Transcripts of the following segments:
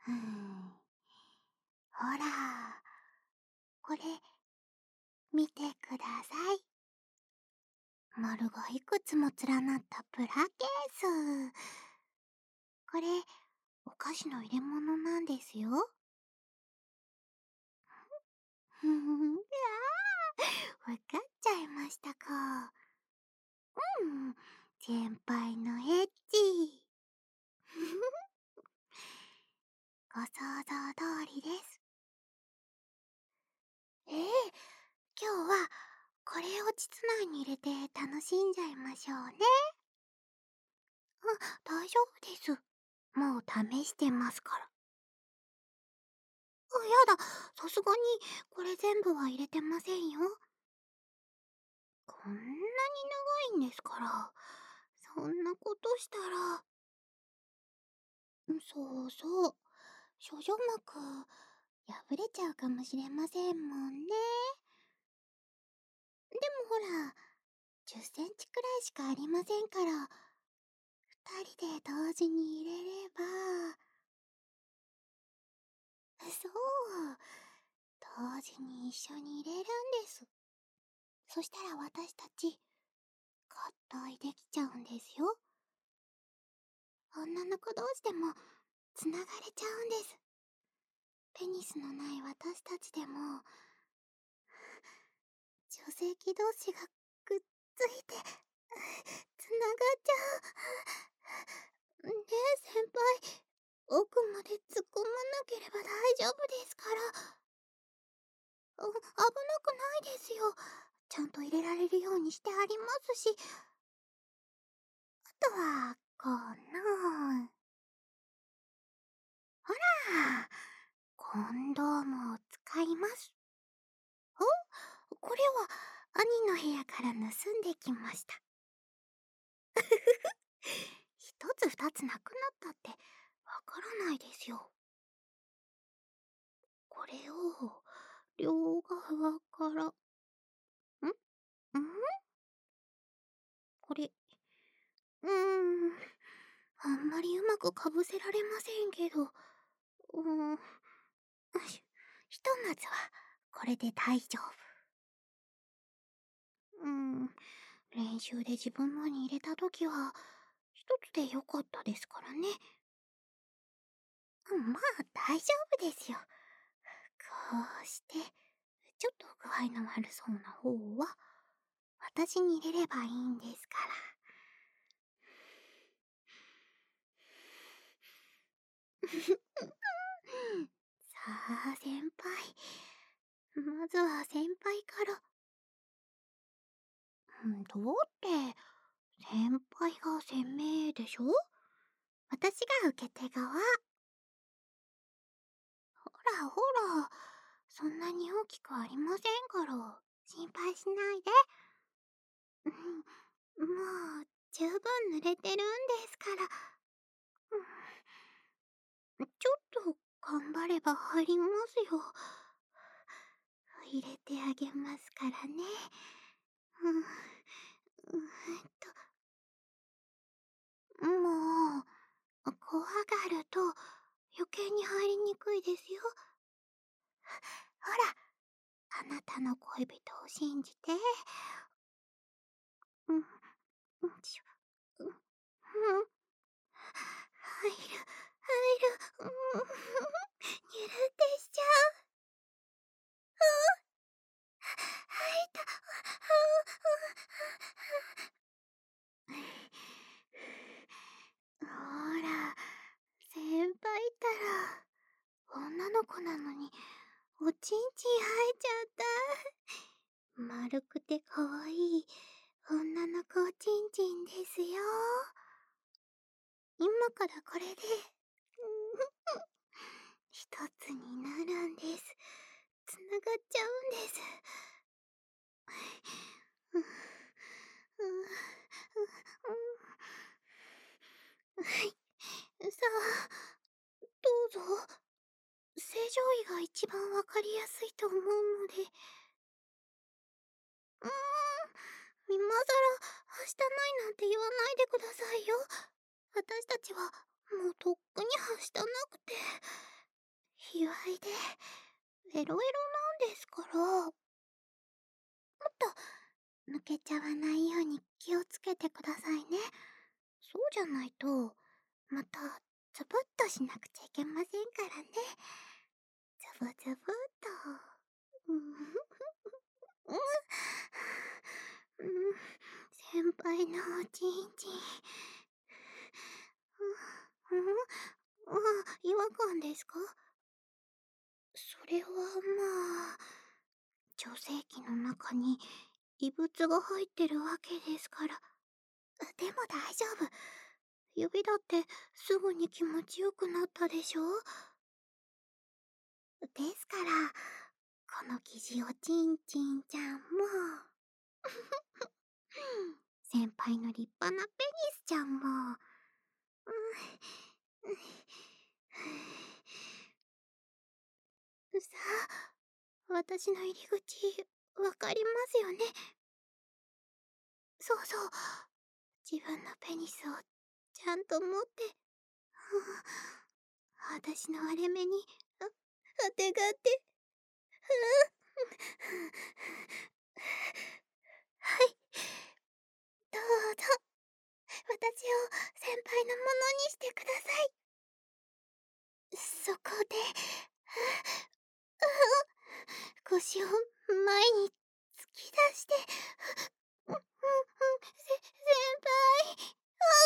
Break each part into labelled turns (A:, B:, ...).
A: うん。ほら、これ、見てください。丸がいくつも連なったプラケース。これ、お菓子の入れ物なんですよ。ふふふ、わかっちゃいましたか。うん、先輩のエッチ。ご想像通りです。今日はこれを膣内に入れて楽しんじゃいましょうね。大丈夫です。もう試してますから。やだ、さすがにこれ全部は入れてませんよ。こんなに長いんですから、そんなことしたら。そうそう、処女膜破れちゃうかもしれませんもんね。でもほら、10センチくらいしかありませんから、2人で同時に入れれば。そう、同時に一緒に入れるんです。そしたら私たち、合体できちゃうんですよ。女の子同士でもつながれちゃうんです。ペニスのない私たちでも、女性器同士がくっついて、つながっちゃう。ねえ、先輩。奥まで突っ込まなければ大丈夫ですから。危なくないですよ。ちゃんと入れられるようにしてありますし。あとは、この、ほら、コンドームを使います。これは兄の部屋から盗んできました。一つ二つなくなったってわからないですよ。これを両側から、これ、あんまりうまくかぶせられませんけど、ひとまずはこれで大丈夫。練習で自分のに入れたときは一つでよかったですからね。まあ大丈夫ですよ。こうして、ちょっと具合の悪そうな方は私に入れればいいんですから。さあ先輩、まずは先輩から。どうって先輩が鮮明でしょ。私が受け手側。ほらほら、そんなに大きくありませんから、心配しないで。もう十分濡れてるんですから。ちょっと頑張れば入りますよ。入れてあげますからね。もう、怖がると余計に入りにくいですよ。ほら、あなたの恋人を信じて。うん、うんしょ、うん、入る、入る、ゆるってしちゃう。入った。ほら、先輩ったら、女の子なのに、おちんちん生えちゃった。丸くてかわいい女の子おちんちんですよ。今からこれで、一つになるんです。つながっちゃうんです。はい。さあ、どうぞ。正常位が一番わかりやすいと思うので。今さら、はしたないなんて言わないでくださいよ。私たちは、もうとっくにはしたなくて。 卑猥でエロエロなんですから、もっと抜けちゃわないように気をつけてくださいね。そうじゃないと、またズブッとしなくちゃいけませんからね。ズブズブっと。うんうん先輩のおちんちん。違和感ですか？それはまあ、女性器の中に異物が入ってるわけですから。でも大丈夫。指だってすぐに気持ちよくなったでしょ？ですから、この生地おちんちんちゃんも、先輩の立派なペニスちゃんも、さあ、私の入り口、わかりますよね？そうそう。自分のペニスをちゃんと持って、私の割れ目に、あてがって、はい、どうぞ、私を先輩のものにしてください。そこで、腰を前に突き出して、先輩、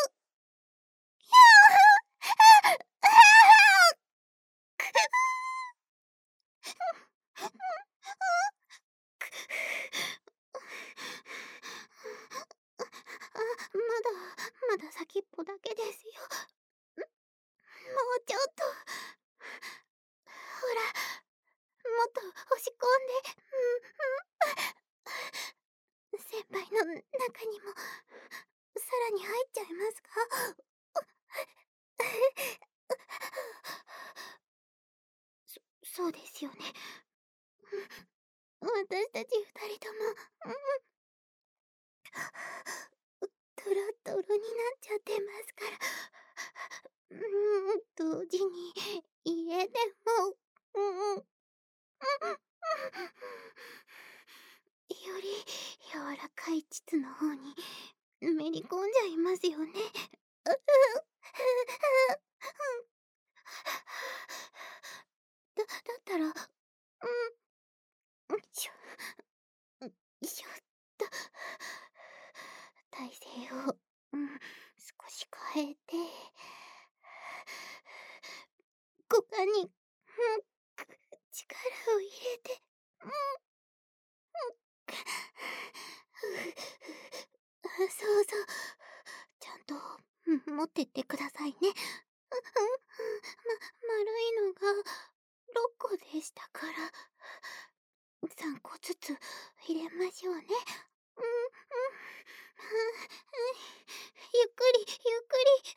A: まだ先っぽだけですよ。もうちょっと、ほら、もっと押し込んで、先輩の中にも、さらに入っちゃいますか？そうですよね。私たち二人とも、トロトロになっちゃってますから。同時に家でも、より柔らかい膣の方にめり込んじゃいますよね。だったら、しょ、しょっと、体勢を、少し変えて、股間に、力を入れて、そうそう。ちゃんと、持ってってくださいね。丸いのが6個でしたから、3個ずつ入れましょうね。ゆっくり、ゆっくり。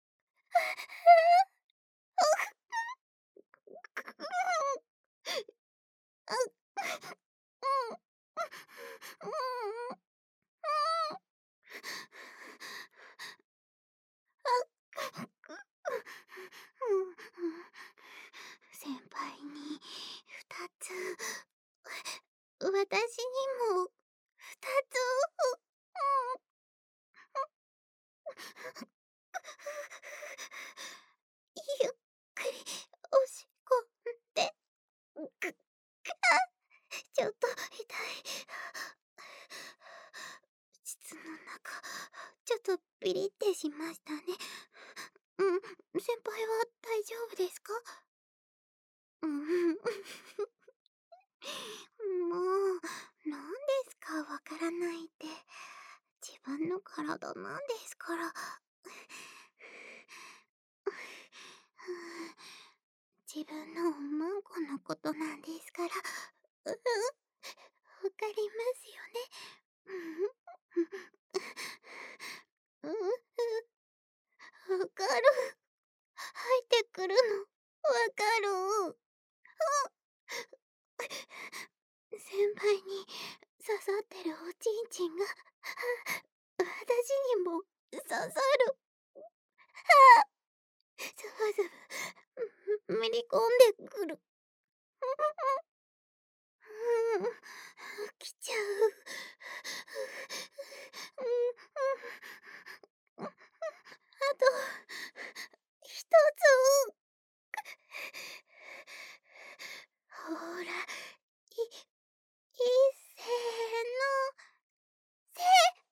A: 先輩に2つ、私にも2つ。ゆっくり押し込んで、ちょっと痛い。膣の中、ちょっとピリってしましたね。先輩は大丈夫ですか？もう、なんですかわからないって。自分の体なんですから。自分のおまんこのことなんですから。わかりますよね。わかる。入ってくるの。わかる。先輩に刺さってるおちんちんが私にも刺さる。ズブズブ、 めり込んでくる。来ちゃう。あと一つ。ほら、せーの。せ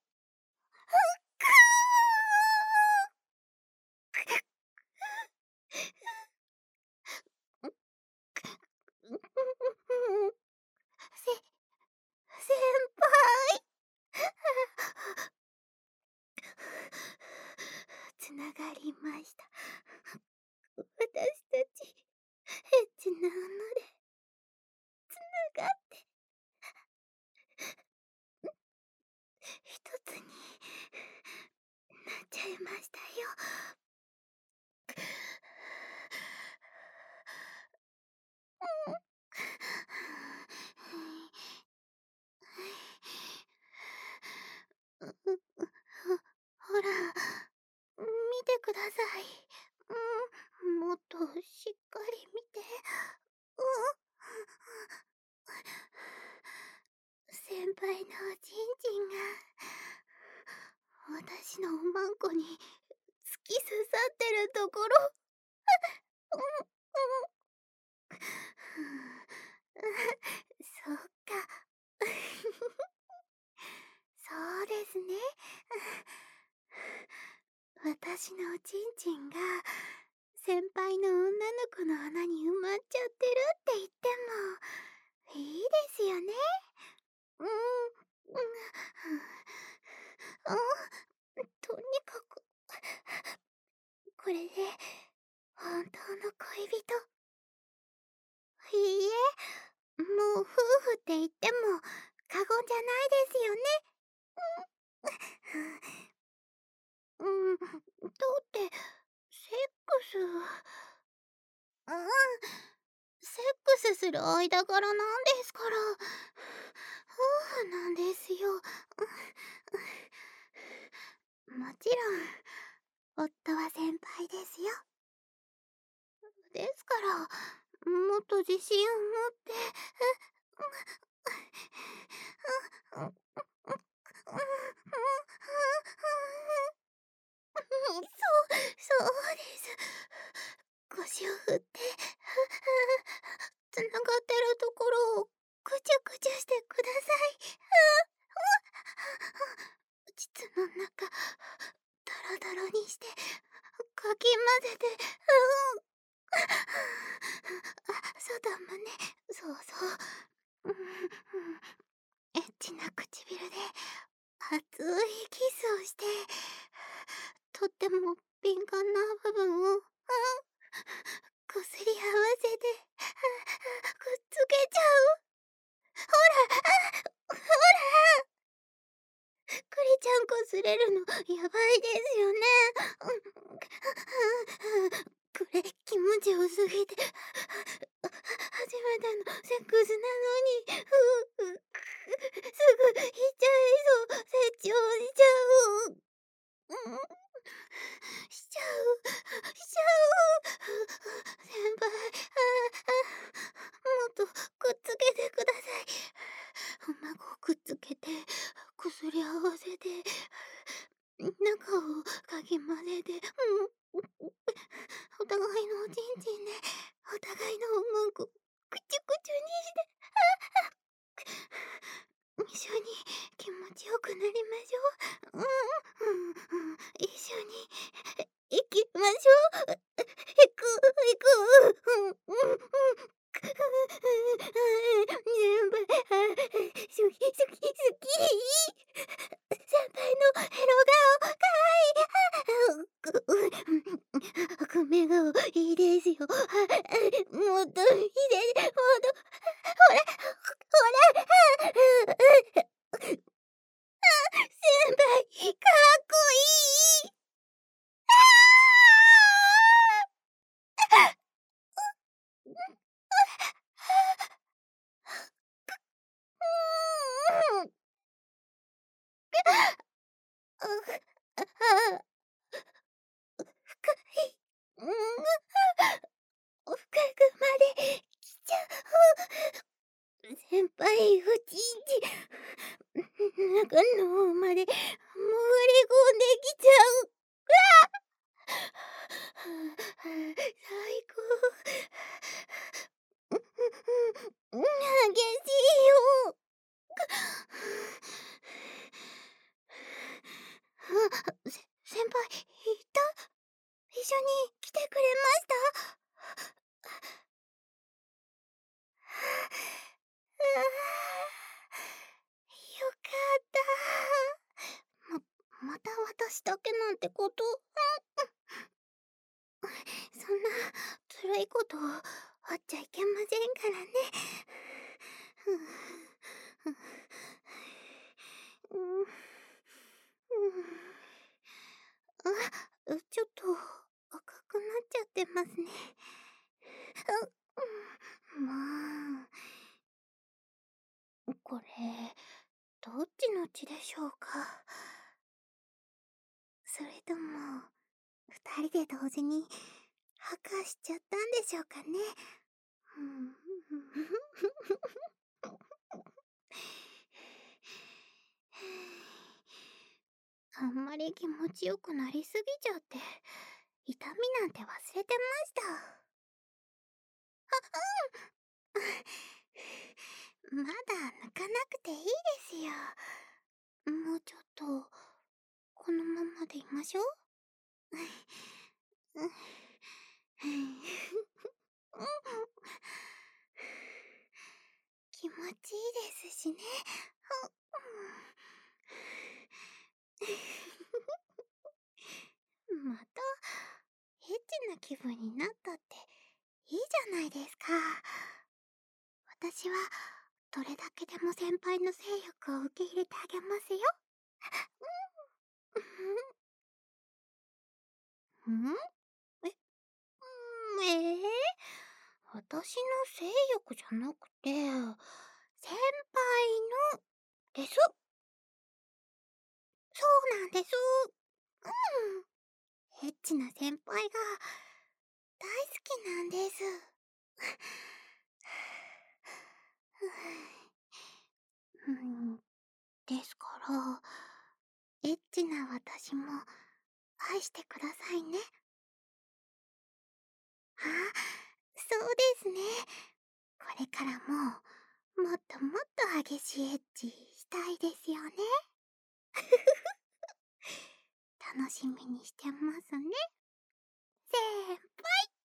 A: 先輩。つながりました。私たちエッチなのでつながって一つになっちゃいましたよ。ほら、見てください。もっとしっかり見て。先輩のおちんちんが私のおまんこに突き刺さってるところ。そっか。そうですね。私のおちんちんが先輩の女の子の穴に埋まっちゃってるって言ってもいいですよね。とにかくこれで本当の恋人。いいえ、もう夫婦って言っても過言じゃないですよね。だってセックスセックスする間柄なんですから。夫婦なんですよ。もちろん夫は先輩ですよ。ですからもっと自信を持ってそうです。腰を振ってつながってるところをくちゅくちゅしてください。膣の中ドロドロにしてかき混ぜて。そうだもね。そうそう。エッチな唇で熱いキスをしてとっても敏感な部分をこすり合わせてくっつけちゃう。ほらクリちゃんこすれるのやばいですよね。これ気持ちよすぎて初めてのセックスなのにすぐしちゃいそう。成長しちゃう。しちゃう。先輩、もっとくっつけてください。孫をくっつけてこすり合わせて中をかき混ぜて、お互いのおちんちんでお互いのおまんこくちゅくちゅにして一緒に気持ちよくなりましょう。一緒に行きましょう。行く。先輩、好き。先輩のヘロ顔かわいい。悪目顔いいですよ。もっといいです。ほら。先輩、かっこいい。深い。深い。 なんてこと、そんなずるいことをあっちゃいけませんからね。うん、ちょっと赤くなっちゃってますね。まあ、これ、どっちの血でしょうか。それとも、二人で同時に、破壊しちゃったんでしょうかね。あんまり気持ちよくなりすぎちゃって、痛みなんて忘れてました。まだ抜かなくていいですよ。もうちょっと、このままでいましょう。気持ちいいですしね。また、エッチな気分になったっていいじゃないですか。私は、どれだけでも先輩の性欲を受け入れてあげますよ。んえ、私の性欲じゃなくて、先輩のです。そうなんです。エッチな先輩が大好きなんです。うん、ですから、エッチな私も愛してくださいね。あ、そうですね。これからも、もっともっと激しいエッチしたいですよね。楽しみにしてますね。先輩。